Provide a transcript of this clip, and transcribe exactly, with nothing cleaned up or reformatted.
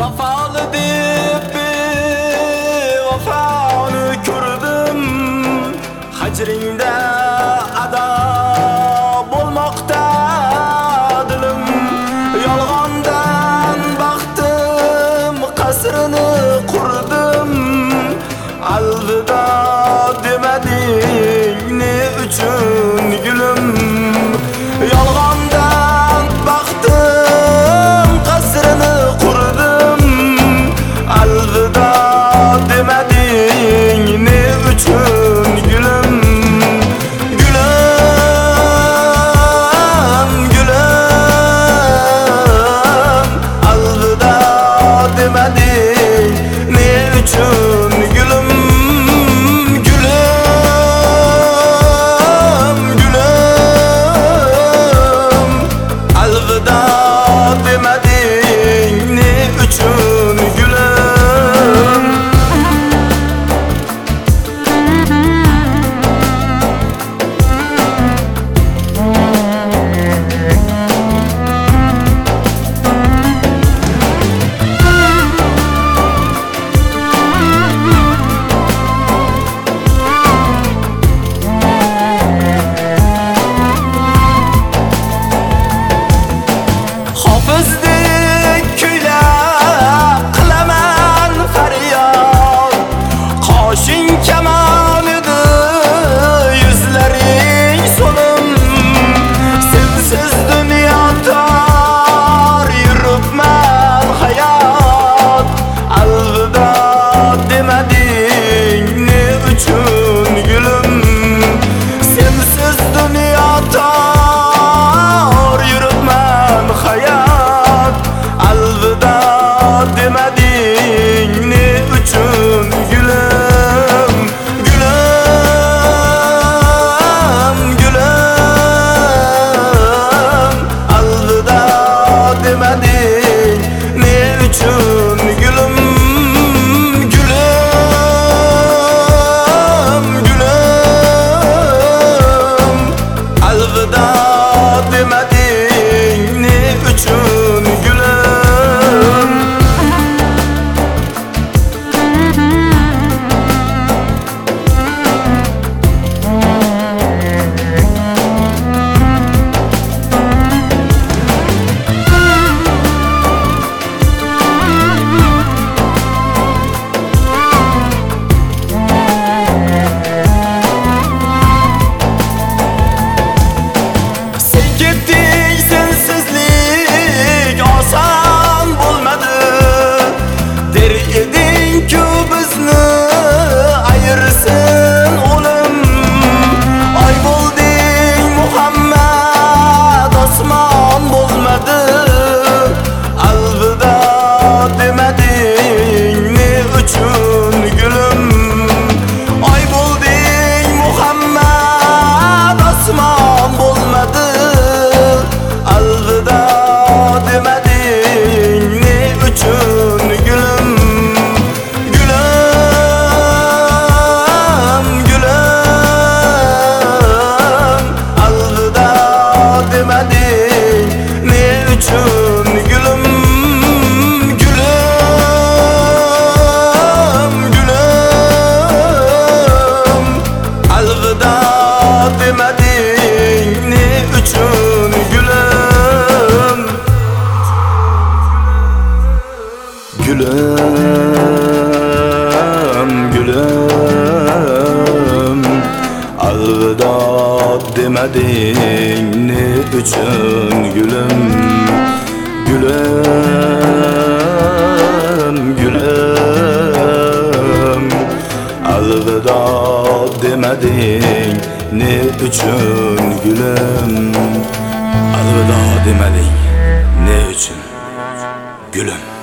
Vafalı deb vafoni ko'rdim, hajringda ado bo'lmoqda dilim. Yolg'ondan baxtim qasrini qurdim, alvido demading ne uchun gulim. Yolg'ondan baxtim qasrini qurdim, alvido demading ne uchun gulim. Gulim, gulim, alvido demading ne uchun gulim. Hofizdek kuylab qilaman faryod, qoshing kamon edi, yuzlaring so'lim. Sensiz dunyo tor yuribman hayot, alvido demading ne uchun gulim. Sensiz dunyo tor yuribman hayot, alvido demading ne uchun gulim. Gulim, gulim, alvido demading ne uchun gulim. Gulim, gulim, alvido demading ne uchun gulim. Sen ketding, sensizlik oson bo'lmadi. Der eding-ku bizni ayirsin o'lim. Oy bo'lding Muhammad, osmon bo'lmadi. Alvido demading ne uchun gulim. Oy bo'lding Muhammad, osmon bo'lmadi. Alvido demading ne uchun gulim. Gulim, gulim, alvido demading ne uchun gulim. Gulim, gulim, alvido demading ne uchun gulim. Gulim, gulim, alvido demading ne uchun gulim. Gulim, gulim, alvido demading ne uchun gulim. Alvido demading ne uchun gulim.